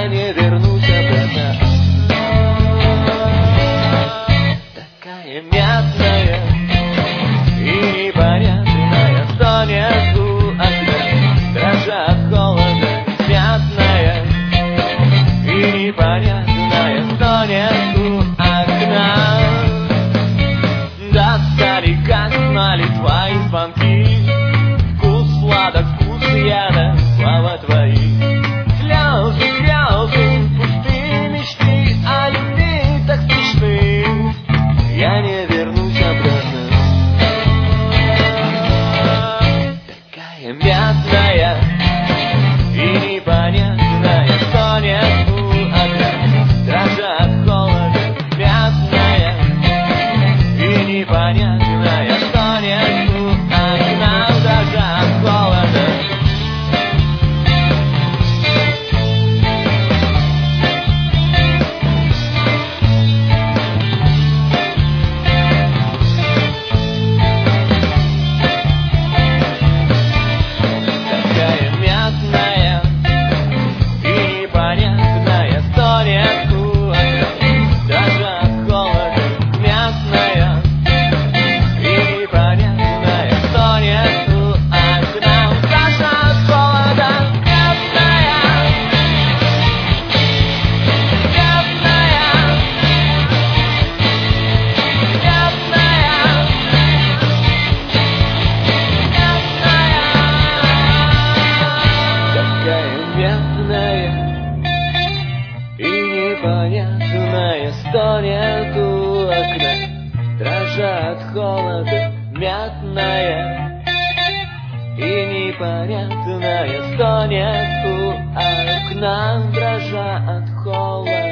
я не вернусь обратно. Такая мятная и непонятная, стонет у окна, дрожа от холода. Мятная и непонятная, стонет у окна. Достали, как знали твои звонки, вкус сладок, вкус яда, слова твои. Слезы, слезы, пустые мечты о любви так смешны. Я не вернусь обратно. Такая мятная и непонятная, стонет у окна, дрожа от холода. Мятная и непонятная, стонет у окна, дрожа от холода. Непонятная, стонет у окна, дрожа от холода. Мятная и непонятная, стонет у окна, дрожа от холода.